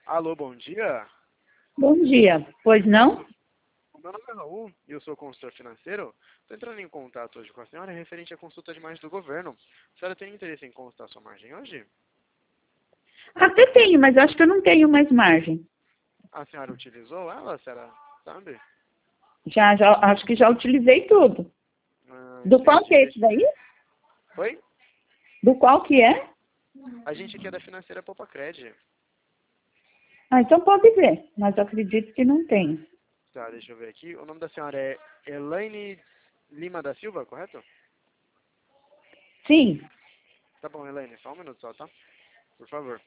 Alô, bom dia. Bom dia. Pois não? O meu nome é Raul e eu sou consultor financeiro. Estou entrando em contato hoje com a senhora referente à consulta de margem do governo. A senhora tem interesse em consultar sua margem hoje? Até tenho, mas acho que eu não tenho mais margem. A senhora utilizou ela, a senhora sabe? Já, acho que já utilizei tudo. Do qual Entendi. que é esse daí? Oi? Do qual que é? A gente aqui é da financeira Poupa Cred. Ah, então pode ver, mas eu acredito que não tem. Tá, deixa eu ver aqui. O nome da senhora é Elaine Lima da Silva, correto? Sim. Tá bom, Elaine, só um minuto só, tá? Por favor.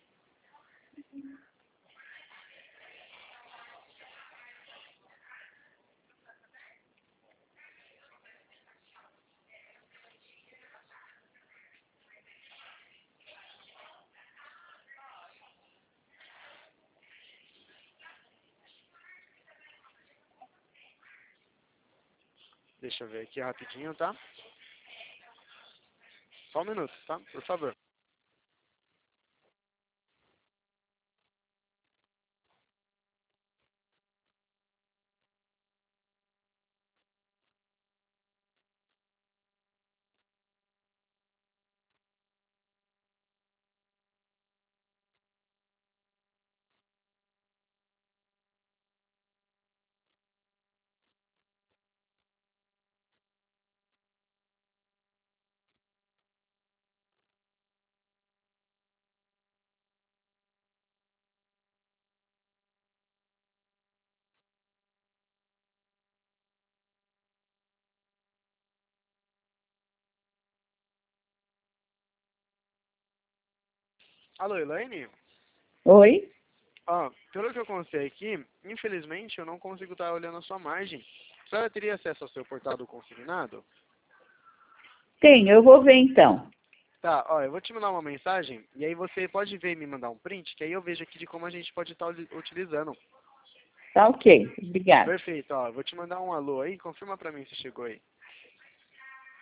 Deixa eu ver aqui rapidinho, tá? Só um minuto, tá? Por favor. Alô, Elaine? Oi? Ó, pelo que eu constei aqui, infelizmente eu não consigo estar olhando a sua margem. A senhora teria acesso ao seu portal do consignado? Tenho, eu vou ver então. Tá, ó, eu vou te mandar uma mensagem e aí você pode ver e me mandar um print, que aí eu vejo aqui de como a gente pode estar utilizando. Tá ok, obrigada. Perfeito, ó, eu vou te mandar um alô aí, confirma pra mim se chegou aí.